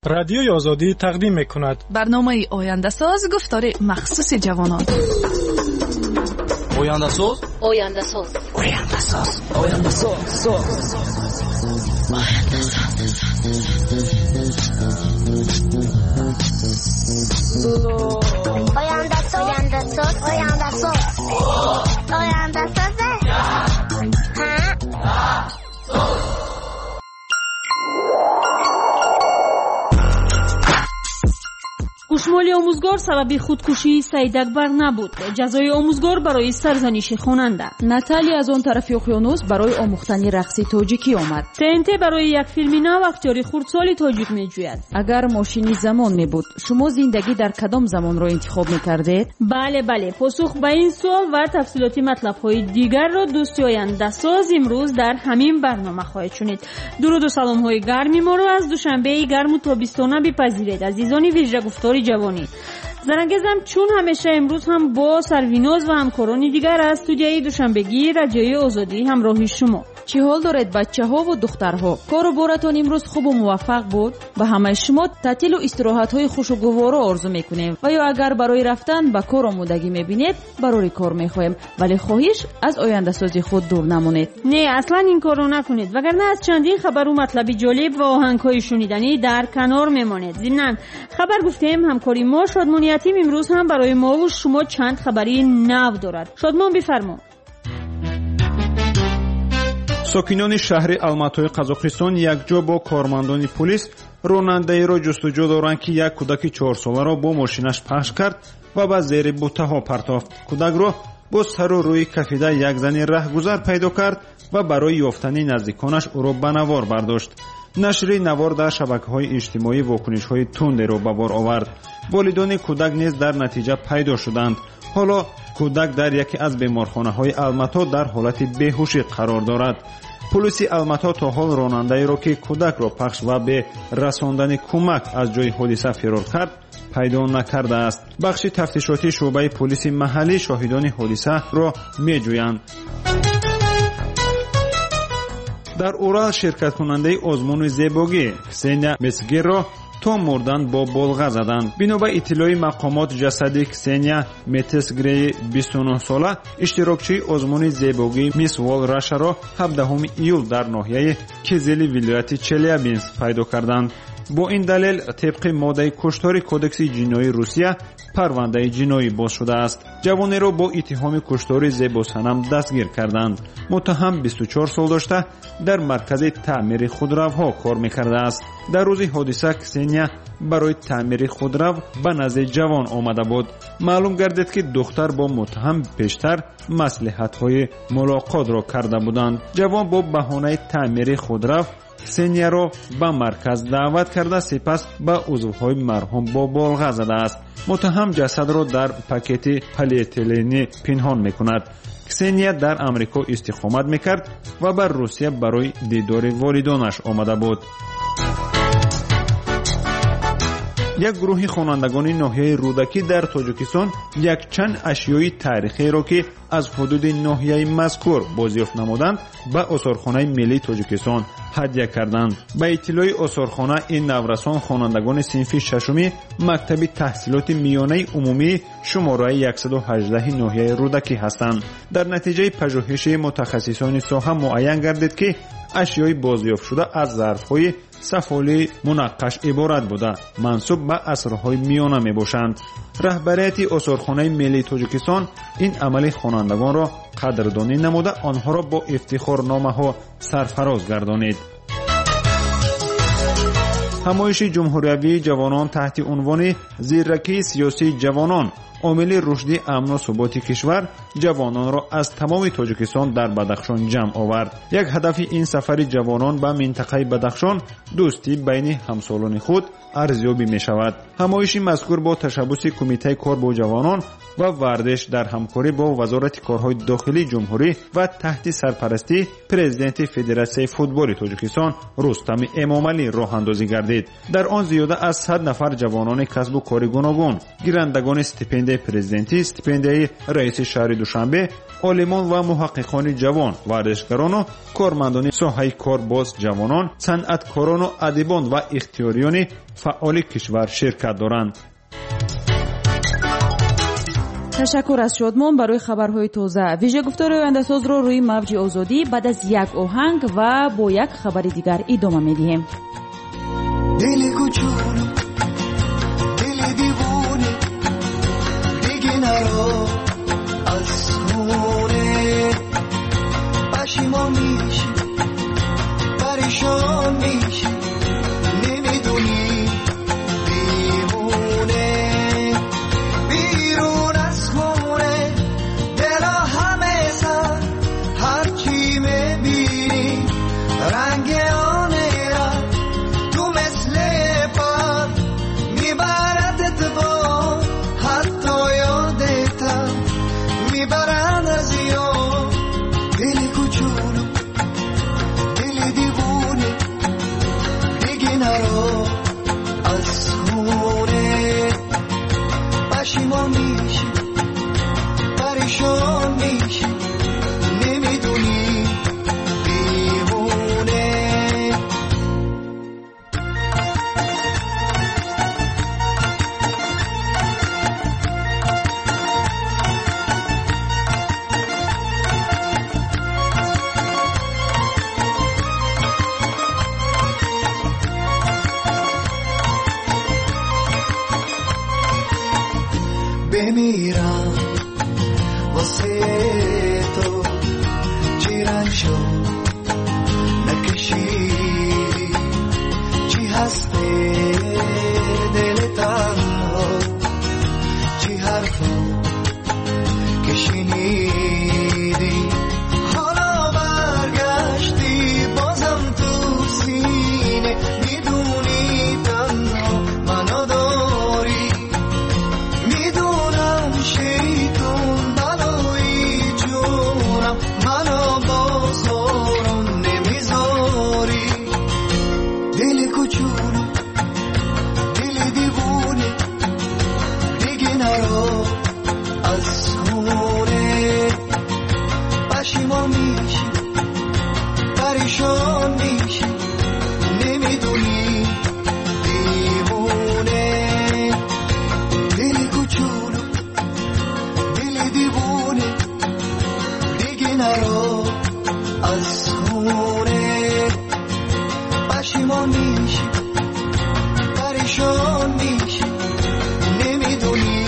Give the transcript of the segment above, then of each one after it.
رادیوی آزادی تقدیم می‌کند برنامه آینده ساز گفتار مخصوص جوانان. آینده ساز آینده ساز آینده ساز آینده ساز آینده ساز آینده ساز آینده ساز آینده ساز گوشمال آموزگار سبب خودکشی سید اکبر نبود. جزای آموزگار برای سرزنش خواننده. ناتالیا از اون طرف اقیانوس برای آموختن رقص تاجیکی آمد. TNT برای یک فیلم نو اختیاری خردسال تاجیک میجوید. اگر ماشینی زمان می بود شما زندگی در کدام زمان را انتخاب میکردید؟ بله پاسخ به این سوال و تفصیلاتی مطلب‌های دیگر را دوستی آینده ساز امروز در همین برنامه خواهید شنید. درود و سلام‌های گرمی ما را از دوشنبه گرم و تابستانه بپذیرید عزیزان ویژه گفتار جوانی. زرنگزم چون همیشه امروز هم با سرویناز و همکارانی دیگر از استودیوی دوشنبگی رادیوی آزادی همراه شما. چه حال دارید بچه‌ها و دخترها؟ کار و بارتان امروز خوب و موفق بود؟ به همه شما تعطیل و استراحت‌های خوشگوار آرزو می‌کنیم و یا اگر برای رفتن به کار آمادگی می‌بینید برای کار می‌خواهیم، ولی خواهش از آینده سازی خود دور نمانید. نه اصلا این کارو نکنید وگرنه از چندین خبر و مطلب جالب و آهنگ‌های شنیدنی در کنار میمانید. ضمن خبر گفتیم همکاری ما شادمان یتیم امروز هم برای ما و شما چند خبری نو دارد. شادمان بفرما. ساکنان شهر الماتای قزاقستان یکجا با کارمندان پلیس راننده‌ای را جستجو دارند که یک کودک 4 ساله را با ماشینش پخش کرد و به زیر بوته‌ها پرتافت. کودک را با سر و روی کفیده یک زن رهگذر پیدا کرد و برای یافتن نزدیکانش او را به نوار برداشت. نشر نوار در شبکه‌های اجتماعی واکنش‌های تندی را به بار آورد. والدان کودک نیز در نتیجه پیدا شدند. حالا کودک در یکی از بیمارخانه‌های الماتا در حالت بیهوشی قرار دارد. پلیس الماتا تا حال راننده‌ای را که کودک را پخش و به رساندن کمک از جای حادثه فرار کرد پیدا نکرده است. بخش تفتیشاتی شعبه پلیس محلی شاهدان حادثه را می‌جویند. در اورال شرکت کننده آزمون زیبایی کسنیا مسگیر را تا مردن با بلغه زدند. بنا به اطلاع مقامات جسد کسنیا متسگری 29 ساله اشتراکچی آزمون زیبایی میس وال راشا را 17 ایول در ناحیه کیزلی ولایت چلیابینسک پیدا کردند. با این دلیل طبق ماده کشتار کودکس جنایی روسیه پرونده جنایی باز شده است. جوانی را با اتهام کشتار زیباسنم دستگیر کردند. متهم 24 سال داشته در مرکز تعمیر خودروها کار میکرده است. در روز حادثه کسنیا برای تعمیر خودرو به نزد جوان آمده بود. معلوم گردید که دختر با متهم پیشتر مصلحت‌های ملاقات را کرده بودند. جوان با بهانه تعمیر خودرو کسنیا را به مرکز دعوت کرده سپس به عضوهای مرحوم با بلغه زده است. متهم جسد را در پاکت پلی‌اتیلنی پنهان میکند. کسنیا در امریکا استقامت میکرد و بر روسیه برای دیدار والدانش آمده بود. یک گروه خوانندگان ناحیه رودکی در تاجیکستان یک چند اشیای تاریخی را که از حدود ناحیه مذکور بازیافت نمودند به آثارخانه ملی تاجیکستان هدیه کردند. به اطلاع آثارخانه این نورسان خوانندگان صنف ششمی مکتب تحصیلات میانه عمومی شماره 118 ناحیه رودکی هستند. در نتیجه پژوهش متخصصان ساحه معین گردید که اشیای بازیافت شده از ظرف‌های سفالی منقش عبارت بوده منسوب به عصرهای میانه می باشند. رهبریت آثارخانه ملی تاجیکستان این عمل خوانندگان را قدردانی نموده آنها را با افتخار نامه‌ها سرفراز گردانید. همایش جمهوری جوانان تحت عنوان زیرکی سیاسی جوانان عامل رشد امن و ثبات کشور جوانان را از تمام تاجیکستان در بدخشان جمع آورد. یک هدف این سفر جوانان به منطقه بدخشان دوستی بین همسالان خود ارزیابی می شود. همایش مذکور با تشبث کمیته کار با جوانان و ورزش در همکاری با وزارت کارهای داخلی جمهوری و تحت سرپرستی پرزیدنت فدراسیون فوتبال تاجیکستان رستم امامعلی راه اندازی گردید. در آن زیاده از 100 نفر جوانان کسب و کار گوناگون، گیرندگان استیپندی نماینده پرزیدنتی استیپендیای رئیس شهر دوشنبه عالمان و محققان جوان، ورزشکاران و کارمندان ساحه کار باز جوانان، صنعتکاران و ادیبان و اختیاریان فعال کشور شرکت دارند. تشکر از شادمان برای خبرهای تازه. ویژه گفتار آینده‌ساز رو روی موج آزادی بعد از یک آهنگ و با یک خبر دیگر ادامه میدیم. دل کوچولو، دل دیوونه، دیگه نرو از خونه. پشیمان میشی، پریشان میشی، نمیدونی دیوونه. بیرون از خونه دل همه سر، هرچی میبینی رنگ آنه را تو مثل پر میبردت با حتی یادتم میبرد از یاد. دل کوچولو، دل دیوونه، دیگه نرو از خونه. پشیمان میشی، پریشان میشی، نمیدونی دیوونه. بمیرم واسه تو، چیرن شو نکشیدی، چی هسته دل تنها، چی حرفا که شنیدی. حالا برگشتی بازم تو سینه، میدونی تنها منو داری. میدونم شیطون بلایی جونم، منو باز آروم نمیذاری. دل کوچولو، دل دیوونه، دیگه نرو از خونه. پشیمان میشی، پریشان میشی، نمیدونی دیوونه. دل کوچولو، دل دیوونه، دیگه نرو از خونه. پشیمان میشی، پریشان میشی، نمیدونی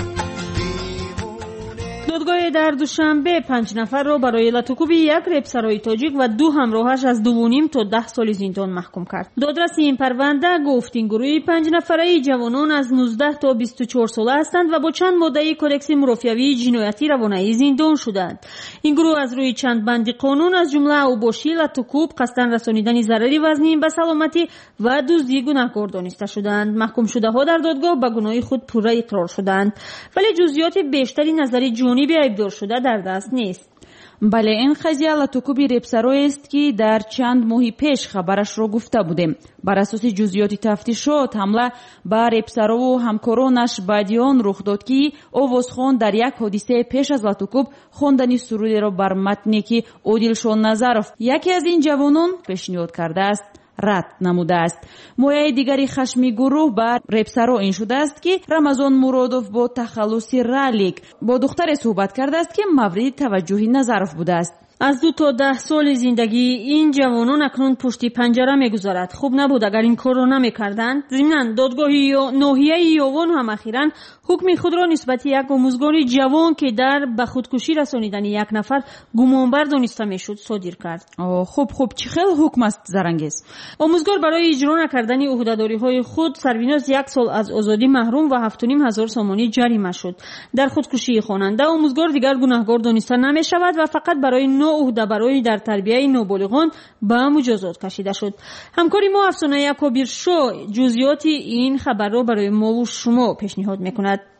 دیوونه. دادگاه در دوشنبه 5 نفر را برای لطوکوب یک رپسرای تاجیک و 2 همراهش از 2.5 تا 10 سال زندان محکوم کرد. دادرس این پرونده گفت این گروه 5 نفره جوانان از 19 تا 24 ساله هستند و با چند ماده کودکس مرافعه‌ای جنایتی روانه‌ای زندان شدند. این گروه از روی چند بند قانون از جمله اوباشی، لطوکوب، قصداً رسانیدن ضرری وزنی به سلامتی و دزدی گناهکار دانسته شدند. محکوم شده ها در دادگاه به گناه خود پوره اقرار شدند، ولی جزئیات بیشتری نظری جانبی ایبدار شده در دست نیست. بله، این قضیه لطوکوبی رپسرایی است که در چند ماه پیش خبرش را گفته بودیم. بر اساس جزئیات تفتیشات حمله به رپسرا و همکارانش بعد آن رخ داد که آوازخوان در یک حادثه پیش از لطوکوب خواندن سرودی را بر متنی که عادلشان نظرов یکی از این جوانان پیشنهاد کرده است رد نموده است. مویه دیگری خشمی گروه بر رپسرا این شده است که رمضان مرادوف با تخلص رالیک با دختر صحبت کرده است که مورد توجه نظرов بوده است. از 2 تا 10 سال زندگی این جوانان اکنون پشت پنجره میگذارد. خوب نبود اگر این کار را نمیکردند. ضمناً دادگاه ناحیه یاوان هم اخیراً حکم خود را نسبت یک آموزگار جوان که در به خودکشی رسانیدن یک نفر گمانبر دانسته میشد صادر کرد. خوب چه خیلی حکم است زرنگیز. آموزگار برای اجرا نکردن عهده‌داری‌های خود سربیناز 1 سال از آزادی محروم و 7,500 سامانی جریمه شد. در خودکشی خواننده آموزگار دیگر گناهکار دانسته نمی‌شود و فقط برای عهده‌برایی در تربیت نابالغان به مجازات کشیده شد. همکاری ما افسانه یکابیر شو جزئیات این خبر را برای ما و شما پیشنهاد می‌کند.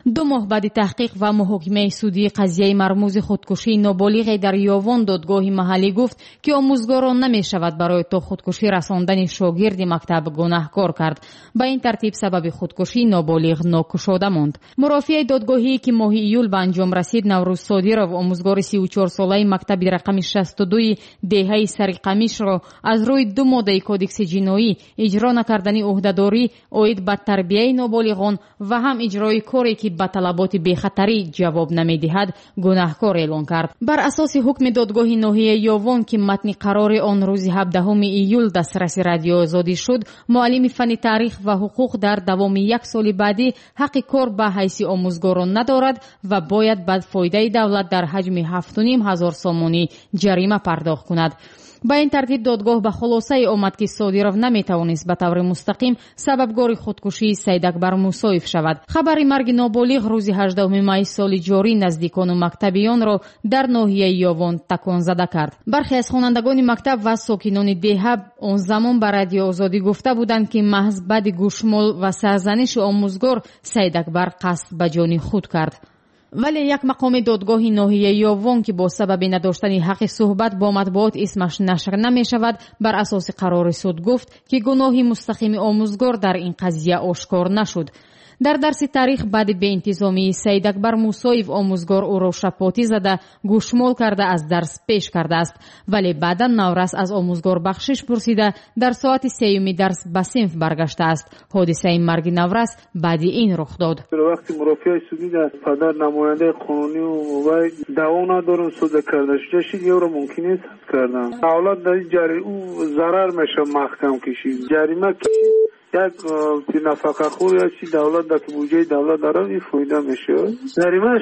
2 ماه بعد تحقیق و محاکمه سودی قضیه مرموز خودکشی نابالغ در یاوان دادگاه محلی گفت که آموزگاران نمی شود برای تا خودکشی رساندن شاگرد مکتب گناهکار کرد. به این ترتیب سبب خودکشی نابالغ ناکشاده ماند. مرافع دادگاهی که ماه ایول به انجام رسید، نوروز صادیرов آموزگار 34 ساله مکتب رقم 62 دهه سرقمیش را از روی 2 ماده کودکس جنایی اجرا نکردن عهدهداری عاید به تربیه نابالغان و هم اجرای کاری که به طلبات بی‌خطری جواب نمی‌دهد گناهکار اعلان کرد. بر اساس حکم دادگاه ناحیه یاوان که متن قرار آن روز 17 ایول دسترس رادیو آزادی شد، معلم فن تاریخ و حقوق در دوام 1 سال بعدی حق کار به حیث آموزگاران ندارد و باید بعد فایده دولت در حجم 7,500 سامانی جریمه پرداخت کند. با این ترتیب دادگاه به خلاصه آمد که صادیرov نمیتوانست به طور مستقیم سببگار خودکشی سید اکبر موسویف شود. خبر مرگ نابالغ روز 18 می سال جاری نزدیکان و مکتبیان را در ناحیه یاوان تکان زده کرد. برخی از خوانندگان مکتب و ساکنان دهه آن زمان به رادیو آزادی گفته بودند که محض بعد گوشمال و سرزنش آموزگار سید اکبر قصد به جان خود کرد. ولی یک مقام دادگاه ناحیه یاوان که با سبب نداشتن حق صحبت با مطبوعات اسمش نشر نمی شود، بر اساس قرار سود گفت که گناه مستقیم آموزگار در این قضیه آشکار نشد. در درس تاریخ بعد به انتظامی سید اکبر موسویف آموزگار او را شپاتی زده گوشمال کرده از درس پیش کرده است، ولی بعدا نورس از آموزگار بخشش پرسیده در ساعت 3 درس به صنف برگشته است. حادثه مرگ نورس بعد این رخ داد. وقتی مرافع سودی در پدر نماینده قانونی و موبایل دعوا ندارم سود کردش جشید یه رو ممکنه است کردم اولاد در جری او ضرر میشه محکم کشید جریمه کشید یک نفقه خور یا چی دولت در بودجه دولت داره این فایده میشه. جریمه‌اش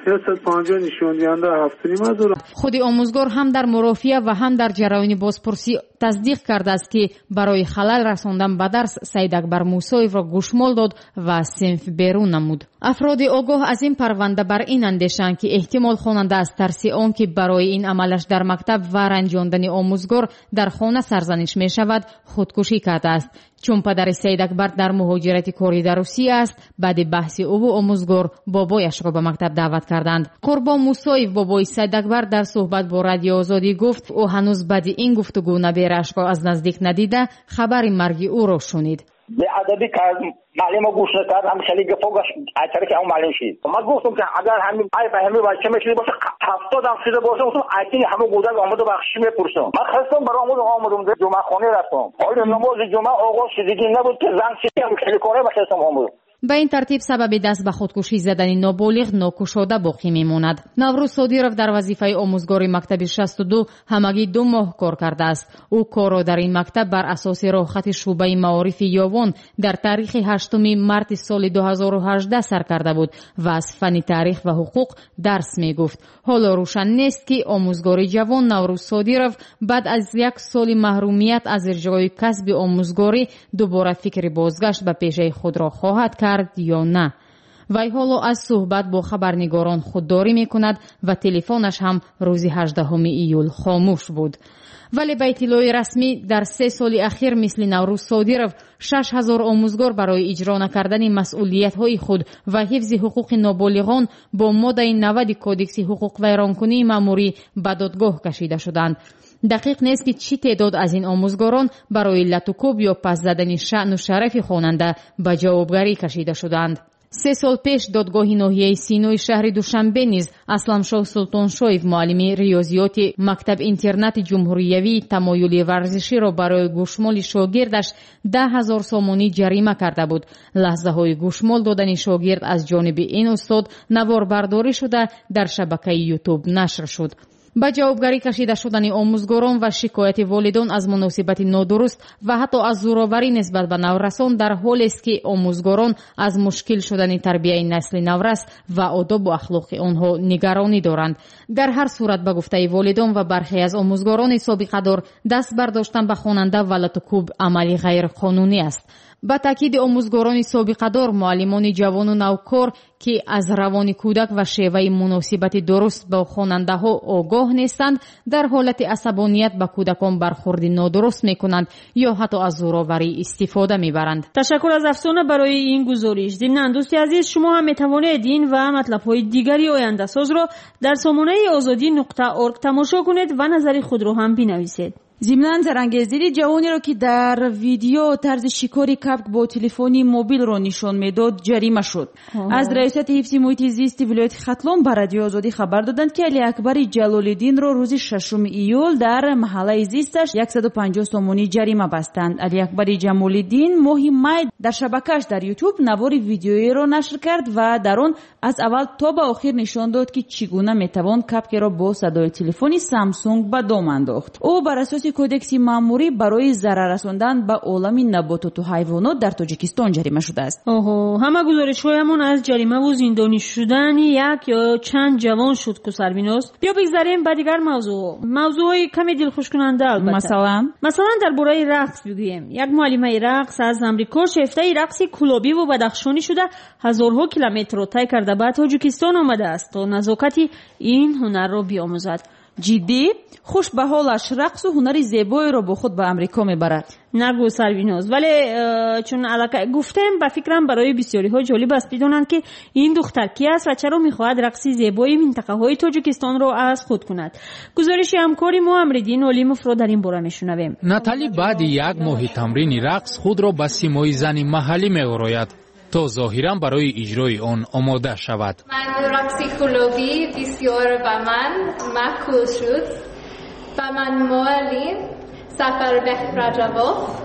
150 نشون دهنده 7,500. خود آموزگار هم در مرافعه و هم در جریان بازپرسی تصدیق کرده است که برای خلل رساندن به درس سید اکبر موسویف را گوشمال داد و صنف بیرون نمود. افراد آگاه از این پرونده بر این اندیشند که احتمال خواننده از ترس آن که برای این عملش در مکتب و رنجاندن آموزگار در خانه سرزنش می شود خودکشی کرده است. چون پدر سید اکبر در مهاجرت کاری در روسیه است، بعد بحث او و آموزگار بابایش را به مکتب دعوت کردند. قربان موسویف بابای سید اکبر در صحبت با رادیو آزادی گفت او هنوز بعد این گفتگو نبیرش را از نزدیک ندیده خبر مرگ او را شنید. به ادبی که معلم گوش نکرد هم خیلی گفوگش اثری که اون معلم شید. من گفتم که اگر همین ای فهمی بچه میشید باشه 70 هم شده باشه اون ایتین همه گودن آمده بخشی میپرسم. من خواستم برای آمدم جمعه خانه رفتم. حالا نماز جمعه آغاز شدگی نبود که زنگ سیستم خیلی کاره بخواستم آمد. به این ترتیب سبب دست به خودکشی زدن نابالغ ناکشاده باقی میماند. نوروز صادیرov در وظیفه آموزگار مکتب 62 همگی 2 ماه کار کرده است. او کار را در این مکتب بر اساس راهخط شعبه معارف یاوان در تاریخ 8 مارس سال 2018 سر کرده بود و از فن تاریخ و حقوق درس میگفت. حالا روشن نیست که آموزگار جوان نوروز صادیرov بعد از 1 سال محرومیت از اجرای کسب آموزگاری دوباره فکر بازگشت به پیشه خود را خواهد کرد یا نه. وی حالا از صحبت با خبرنگاران خودداری می کند و تلفنش هم روز 18 ایول خاموش بود. ولی به اطلاع رسمی در 3 سال اخیر مثل نوروز صادیرov 6,000 آموزگار برای اجرا نکردن مسئولیت‌های خود و حفظ حقوق نابالغان با ماده 90 کودکس حقوق ویرانکنی مأموری به دادگاه کشیده شدند. دقیق نیست که چی تعداد از این آموزگاران برای لطوکوب یا پس زدن شأن و شرف خواننده به جوابگری کشیده شدند. 3 سال پیش دادگاه ناحیه سینوی شهر دوشنبه نیز اسلمشاه سلطانشویف معلم ریاضیات مکتب اینترنت جمهوریوی تمایل ورزشی را برای گوشمال شاگردش 10,000 سامانی جریمه کرده بود. لحظه های گوشمال دادن شاگرد از جانب این استاد نوار برداری شده در شبکه یوتیوب نشر شد. با جوابگری کشیده شدن آموزگاران و شکایت والدان از مناسبت نادرست و حتی از زورآوری نسبت به نورسان در حالی است که آموزگاران از مشکل شدن تربیت نسل نورس و آداب و اخلاق آنها نگرانی دارند. در هر صورت به گفته والدان و برخی از آموزگاران سابقه دار دست برداشتن به خواننده و لطوکوب عملی غیر قانونی است. با تاکید آموزگاران سابقه‌دار، معلمان جوان و نوکار که از روان کودک و شیوه مناسبت درست با خواننده‌ها آگاه نیستند، در حالت عصبانیت به کودکان برخورد نادرست می‌کنند یا حتی از زورآوری استفاده می‌برند. تشکر از افسانه برای این گزارش. ضمن دوستی عزیز، شما هم می‌توانید این و مطلب‌های دیگری آینده ساز را در سامانه azadi.org تماشا کنید و نظر خود را هم بنویسید. ضمناً زرنگزیری جوانی را که در ویدیو طرز شکاری کپک با تلفنی موبیل را نشان میداد جریمه شد. از ریاست حفظ محیط زیست ولایت ختلان به رادیو آزادی خبر دادند که علی اکبر جلال‌الدین را روز 6 ایول در محله زیستش 150 تومانی جریمه بستند. علی اکبر جمال‌الدین ماه می در شبکه‌اش در یوتیوب نوار ویدیویی را نشر کرد و در آن از اول تا به آخر نشان داد که چگونه میتوان کپک را با صدای تلفنی سامسونگ به دام انداخت. او بر اساس کودکس ماموری برای ضرر رساندن به عالم نباتات و حیوانات در تاجیکستان جریمه شده است. همه گزارش‌هایمون از جریمه و زندانی شدن یک یا چند جوان شد که سربیناست. بیا بگذاریم به دیگر موضوعهای کمی دلخوش کننده. البته مثلا درباره رقص بگوییم. یک معلمه رقص از آمریکا شیفته رقص کلابی و بدخشانی شده هزارها کیلومتر را طی کرده به تاجیکستان آمده است تا نزاکت این هنر را بیاموزد. جدی خوش به حالش رقص و هنری زیبایی را با خود به امریکا میبرد. نگو سربیناز، ولی چون علاقه گفتم به فکرم برای بسیاری ها جالب است بدونند که این دختر کی است و چرا میخواهد رقصی زیبای منطقه های تاجیکستان را از خود کند. گزارش همکاری محمدالدین علیموف را در این باره میشنویم. ناتالی بعد یک ماه تمرین رقص خود را به سیمای زن محلی میآراید تا ظاهرا برای اجرای آن آماده شود. من رقصی کلوبی بسیار به من معقول شد. و من معلم سفر به رجبوف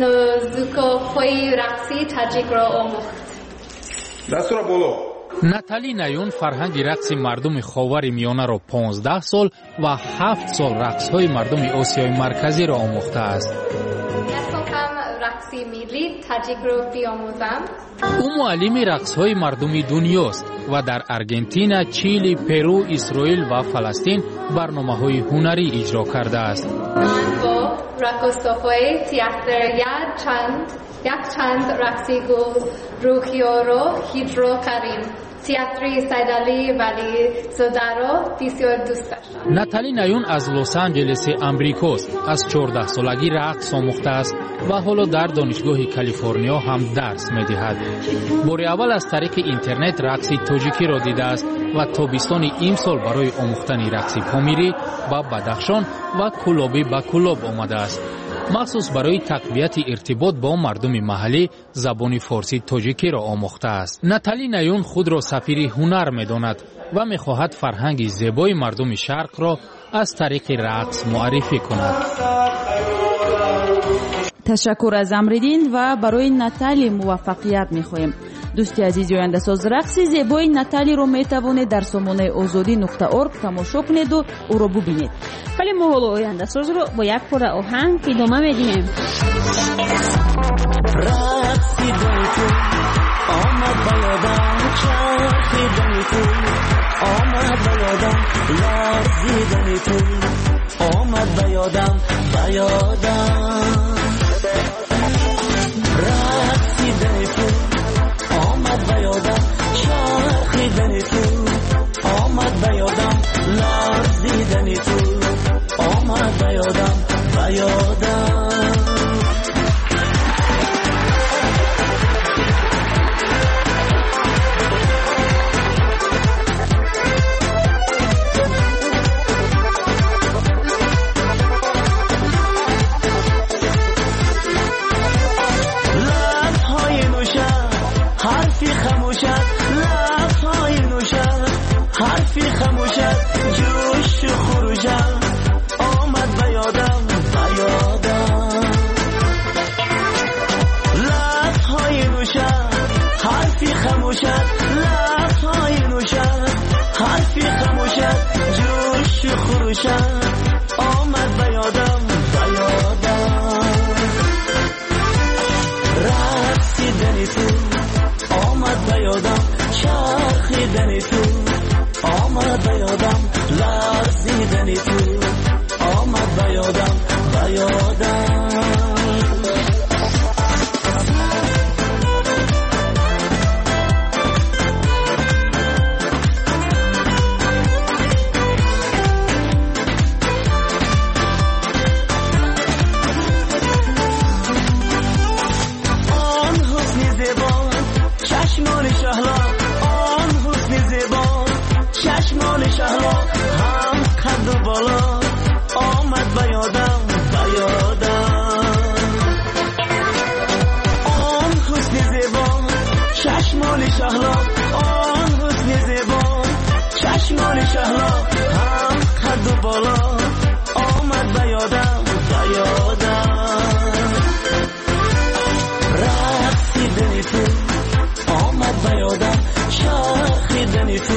نزدیک‌های رقصی تاجیک را آموخت. دستور بالا. ناتالی نیون فرهنگ رقص مردم خاور میانه را 15 سال و 7 سال رقص‌های مردم آسیای مرکزی را آموخته است. رقصی ملی تاجیک رو بیاموزم. او معلم رقص‌های مردمی دنیاست و در آرژانتین، چیلی، پرو، اسرائیل و فلسطین برنامه‌های هنری اجرا کرده است. من با رقص‌های تئاتر یک چند رقصی روحیو رو اجرا کردیم. تئاتر صیدلی ولی زدارو بسیار دوست داشتم. ناتالی نیون از لس آنجلس آمریکاست. از 14 سالگی رقص آموخته است و حالا در دانشگاه کالیفرنیا هم درس می‌دهد. بار اول از طریق اینترنت رقص تاجیکی را دیده است و تابستان امسال برای آموختن رقص پامیری با بدخشان و کلابی به کلاب آمده است. مخصوص برای تقویت ارتباط با مردم محلی زبان فارسی تاجیکی را آموخته است. ناتالی نیون خود را سفیر هنر می‌داند و می‌خواهد فرهنگ زیبای مردم شرق را از طریق رقص معرفی کند. تشکر از امردین و برای ناتالی موفقیت می‌خواهیم. دوستی عزیز، آینده ساز رقص زیبای ناتالی رو می‌توانید در سامانه azadi.org تماشا کنید و او را ببینید. ولی ما حالا آینده ساز رو با یک پاره آهنگ ادامه میدیم. رقصیدن تو آمد بیادم، چرخیدن تو آمد بیادم، لرزیدن تو آمد بیادم، رقصیدن تو آمد بیادم، چرخیدن تو آمد بیادم، لرزیدن تو آمد بیادم. لب‌های نوشد حرفی خموشد، لب‌های نوشد حرفی خموشد، جوش و خروشد آمد بیادم. لب‌های نوشد حرفی خموشد، لب‌های نوشد حرفی خموشد، جوش و خروشد آمد بیادم. رقصیدن تو آمد بیادم، چرخیدن تو آمد بیادم، لرزیدن تو آمد بیادم. شهلا هم قد و بالا آمد به یادم آن حسن زیبا چشمان شهلا آن حسن زیبا چشمان شهلا هم قد و بالا آمد به یادم رقصیدن تو آمد به یادم چرخیدن تو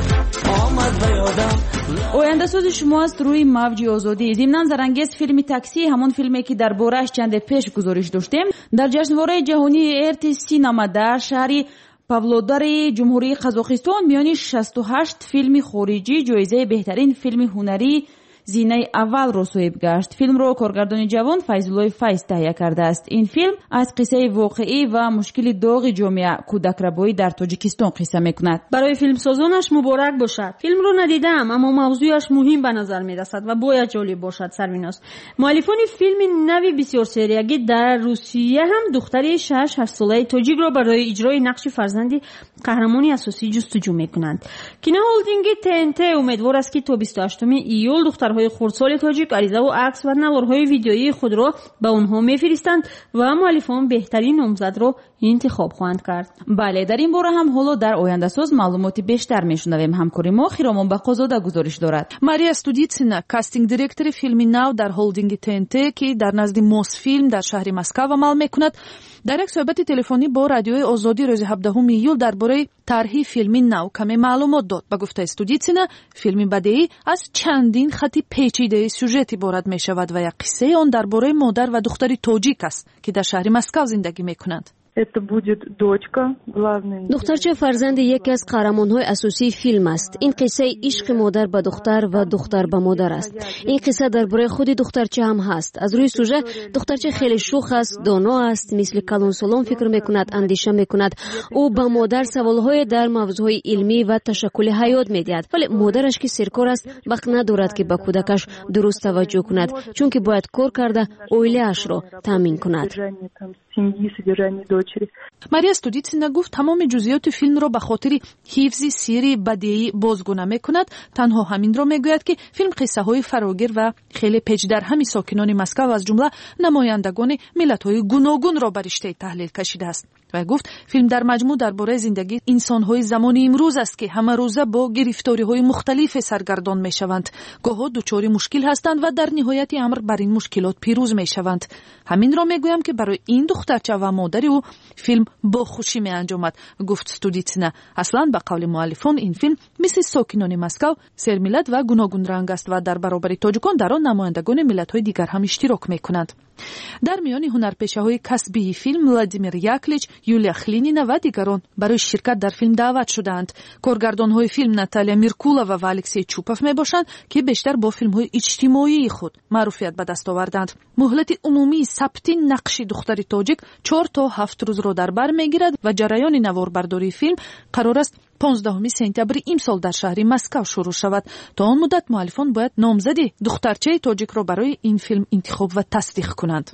آمد به یادم. ояндасози шумоаст рӯи мавҷи озодӣ. зимнан зарангез филми таксӣ, ҳамон филме ки дар борааш чанде пеш гузориш доштем, дар ҷашнвораи ҷаҳонии эрти синема дар шаҳри павлодари ҷумҳурии қазоқистон миёни 68 филми хориҷӣ ҷоизаи беҳтарин филми ҳунарӣ зинаи аввалро соҳиб гашт. филмро коргардони ҷавон Файзуллои Файз таҳия кардааст. ин филм аз қиссаи воқеӣ ва мушкили доғи ҷомеа кӯдакрабоӣ дар тоҷикистон қисса мекунад. барои филмсозонаш муборак бошад. филмро надидам, аммо мавзӯяш муҳим ба назар мерасад ва бояд ҷолиб бошад. сарвинос, муаллифони филми нави бисёр сериягӣ дар Русия ҳам духтари 6-8 солаи тоҷикро барои иҷрои нақши фарзанди қаҳрамони асосӣ ҷустуҷӯ мекунанд. кинохолдинги ТНТ умедвор аст ки то 28 июл духтарҳои хурдсоли тоҷик аризаву акс ва наворҳои видеоии худро ба онҳо мефиристанд ва муаллифон беҳтарин номзадро интихоб хоҳанд кард. бале, дар ин бора ҳам ҳоло дар ояндасоз маълумоти бештар мешунавем. ҳамкори мо Хиромон Бақозода гузориш дорад. Мария Студицина, кастинг директори филми нав дар холдинги ТНТ ки дар назди Мосфилм дар шаҳри Москва амал мекунад, дар як суҳбати телефонӣ бо радиои Озодӣ рӯзи 17 июл дар бораи тарҳи филми нав каме маълумот дод. ба гуфтаи Студицина, филми бадеӣ аз чандин хати печидаи сюжет иборат мешавад ва як қиссаи он дар бораи модар ва духтари тоҷик аст ки дар шаҳри Москва зиндагӣ мекунанд. Это будет дочка главной. духтарча фарзанди яке аз қаҳрамонҳои асосии филм аст. ин қиссаи ишқи модар ба духтар ва духтар ба модар аст. ин қисса дар бораи худи духтарча ҳам ҳаст. аз рӯи сюжет духтарча хеле шух аст, доно аст, мисли калонсолон фикр мекунад, андеша мекунад. ӯ ба модар саволҳое дар мавзӯъҳои илмӣ ва ташаккули ҳаёт медиҳад, вале модараш ки серкор аст вақт надорад ки ба кӯдакаш дуруст таваҷҷӯҳ кунад, чунки бояд кор карда оилаашро таъмин кунад. Семьи, содержание дочери. Мария Студицина гуфт тамоми ҷузъиёти филмро ба хотири ҳифзи сирри бадеӣ бозгӯ намекунад. танҳо ҳаминро мегӯяд ки филм қиссаҳои фарогир ва хеле печдарҳами сокинони Москва аз ҷумла намояндагони миллатҳои гуногунро ба риштаи таҳлил кашидааст. вай гуфт филм дар маҷмӯъ дар бораи зиндагии инсонҳои замони имрӯз аст ки ҳамарӯза бо гирифториҳои мухталифе саргардон мешаванд, гоҳо дучори мушкил ҳастанд ва дар ниҳояти амр бар ин мушкилот пирӯз мешаванд. ҳаминро мегӯям ки барои ин духтарча ва модари ӯ филм бо хушӣ меанҷомад, гуфт Студицина. аслан ба қавли муаллифон ин филм мисли сокинони Москав сермиллат ва гуногунранг аст ва дар баробари тоҷикон дар он намояндагони миллатҳои дигар ҳам иштирок мекунанд. дар миёни ҳунарпешаҳои касбии филм Владимир Яклич, Юлия Хлинина ва дигарон барои ширкат дар филм даъват шудаанд. коргардонҳои филм Наталья Миркулова ва Алексей Чупов мебошанд ки бештар бо филмҳои иҷтимоии худ маъруфият ба даст оварданд. муҳлати умумии сабти нақши духтари тоҷик 4 то 7 рӯзро дар бар мегирад ва ҷараёни наворбардории филм қарор аст 15 сентябри имсол дар шаҳри Москав шурӯъ шавад. то он муддат муаллифон бояд номзади духтарчаи тоҷикро барои ин филм интихоб ва тасдиқ кунанд.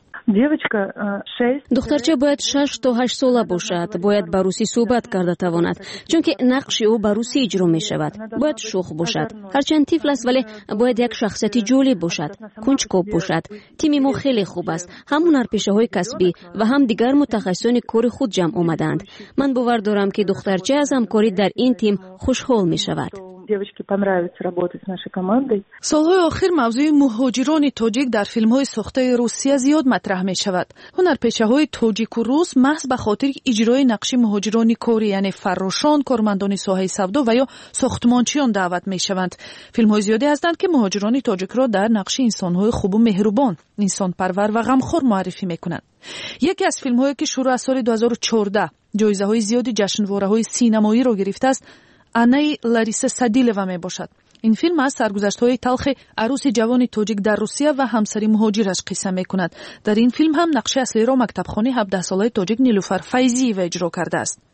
духтарча бояд 6 то 8 сола бошад, бояд ба русӣ суҳбат карда тавонад, чунки нақши ӯ ба русӣ иҷро мешавад. бояд шух бошад, ҳарчанд тифл аст, вале бояд як шахсияти ҷолиб бошад, кунҷкоб бошад. тими мо хеле хуб аст, ҳам ҳунарпешаҳои касбӣ ва ҳам дигар мутахассисони кори худ ҷамъ омаданд. ман бовар дорам ки духтарча аз ҳамкорӣ дар ин тим хушҳол мешавад. Девочке понравится работать с нашей командой. солҳои охир мавзӯи муҳоҷирони тоҷик дар филмҳои сохтаи Русия зиёд матраҳ мешавад. ҳунарпешаҳои тоҷику рус маҳз ба хотири иҷрои нақши муҳоҷирони корӣ, яъне фаррошон, кормандони соҳаи савдо ва ё сохтмончиён даъват мешаванд. филмҳои зиёде ҳастанд ки муҳоҷирони тоҷикро дар нақши инсонҳои хубу меҳрубон, инсонпарвар ва ғамхор муаррифӣ мекунанд. яке аз филмҳое ки шурӯъ аз соли 2014 ҷоизаҳои зиёди ҷашнвораҳои синамоиро гирифтааст, Анаи Лариса Садилова мебошад. ин филм аз саргузаштҳои талхи арӯси ҷавони тоҷик дар Русия ва ҳамсари муҳоҷираш қисса мекунад. дар ин филм ҳам нақши аслиро мактабхони 17-солаи тоҷик Нилуфар Файзиева иҷро кардааст.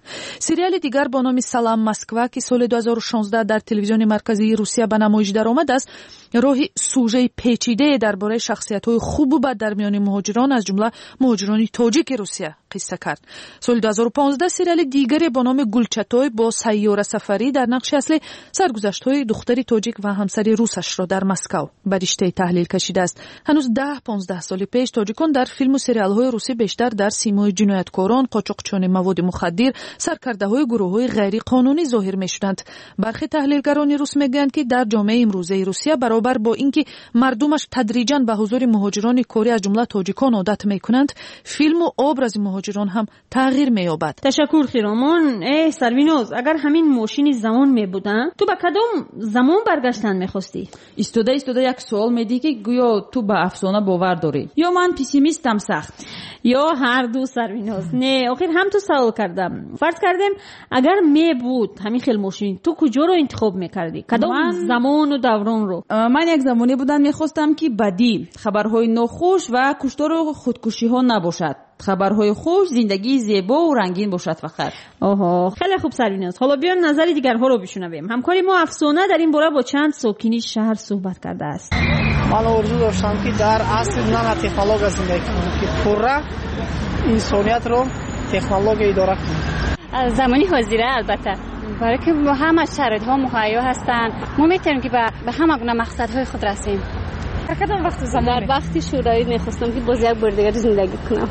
سریال دیگر با نام سلام مسکوا که سال 2016 در تلویزیون مرکزی روسیه به نمایش درآمد است، راهی سوژه پیچیده درباره شخصیت‌های خوب و بد در میان مهاجران از جمله مهاجران تاجیک روسیه قصه کرد. سال 2015 سریال دیگری با نام گلچتوی با سیاره سفری در نقش اصلی سرگذشت‌های دختری تاجیک و همسر روسش را در مسکو به رشته تحلیل کشیده است. هنوز 10-15 سال پیش تاجیکان در فیلم و سریال‌های روسی بیشتر در سیمای جنایتکاران، قاچاقچیان مواد مخدر، سرکرده‌های گروه‌های غیر قانونی ظاهر می‌شدند. برخی تحلیلگران روس میگویند که در جامعه امروزه روسیه برابر با اینکه مردمش تدریجاً به حضور مهاجران کاری از جمله تاجیکان عادت می‌کنند، فیلم و ابراز مهاجران هم تغییر می‌یابد. تشکر خیرامان. سروینوز، اگر همین ماشین زمان می‌بودن، تو به کدام زمان برگشتن می‌خواستی؟ ایستاده یک سوال می‌دی که گویا تو به افسانه باور داری یا من پسیمیستم سخت؟ یا هر دو سروینوز. نه، آخر هم تو سوال کردم. فرض کردم اگر می‌بود همین خیل ماشین، تو کجا رو انتخاب می‌کردی؟ کدام زمان و دوران رو؟ من یک زمانی بودم می‌خواستم که بدی، خبرهای ناخوش و کشتار و خودکشی‌ها نباشد. خبرهای خوش، زندگی زیبا و رنگین باشد فقط. آها، خیلی خوب سروینوز. حالا بیان نظر دیگرها رو بشنویم. همکاری ما افسانه در این باره با چند ساکنی شهر صحبت کرده است. من آرزو داشتم که در عصر نه تکنولوژی زندگی کنم که پورا انسانیت رو تکنولوژی اداره کنه. از زمانی حاضره البته. برای که با همه شرایط‌ها مهیا هستند، ما می‌تونیم که به همه گونه مقصدهای خود رسیم. کدام وقت زمان؟ در وقتی شورایی نخواستم که باز یک بار دیگه زندگی کنم.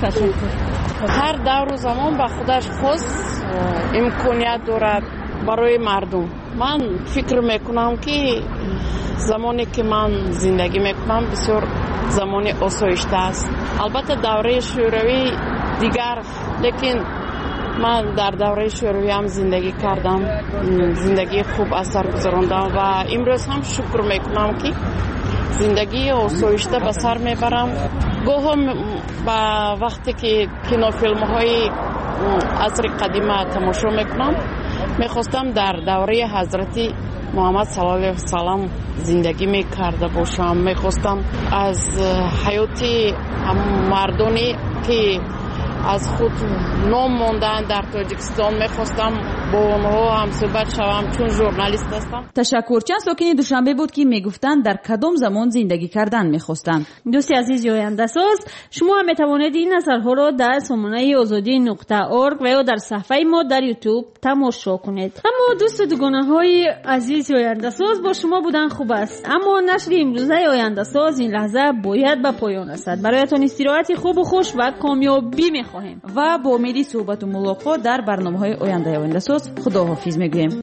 هر دور و زمان با خودش خاص امکانیت دارد برای مردم. من فکر میکنم که زمانی که من زندگی میکنم بسیار زمان آسایشته است. البته دوره شوروی دیگر، لیکن من در دوره شوروی هم زندگی کردم، زندگی خوب اثر گذراندم و امروز هم شکر میکنم که زندگی آسایشته به سر میبرم. گاهم با وقتی که کینوفیلم های عصر قدیم تماشا میکنم میخواستم در دوره حضرت محمد صلی الله علیه و سلم زندگی میکرده باشم. میخواستم از حیات مردانی که از خود نام ماندن در تاجیکستان میخواستم با اونها هم صحبت شوم چون ژورنالیست هستم. تشکر. چند ساکنی دوشنبه بود که میگفتن در کدام زمان زندگی کردن میخواستن. دوستی عزیز آینده ساز، شما هم میتوانید این نظرها رو در سامانه azadi.org و یا در صفحه ما در یوتیوب تماشا کنید. اما دوست دوگانه های عزیز آینده ساز، با شما بودن خوب است، اما نشر امروزه آینده ساز این لحظه باید به پایان رسد. برایتان استراحت خوب و خوش و کامیابی میخواهیم و با امیدی صحبت و ملاقات در برنامه‌های آینده ساز خداحافظ میگویم.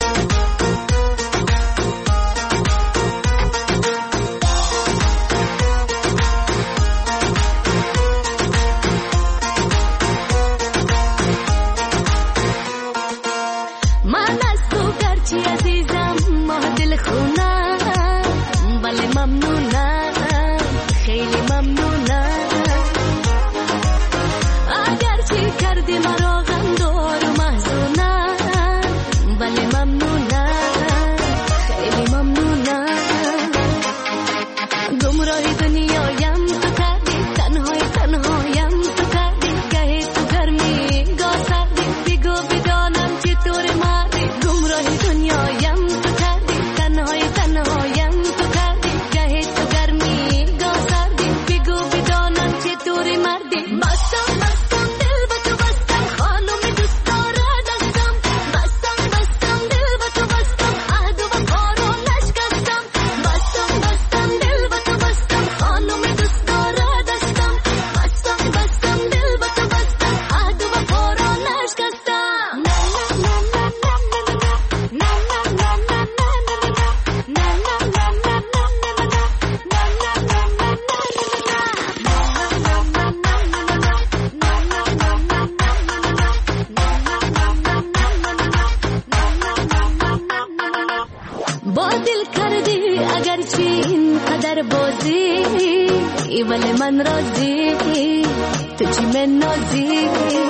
من راضی تو چی من نازی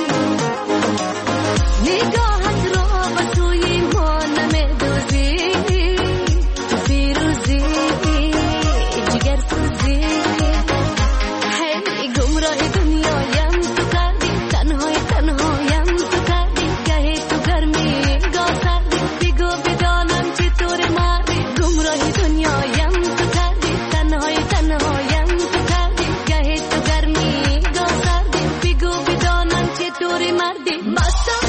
نگاهت را با توی ما نمیدوزی تو فیروزی جگر سوزی هی گمراه دنیایم تو کردی تنهایم تو کردی گهی خواستم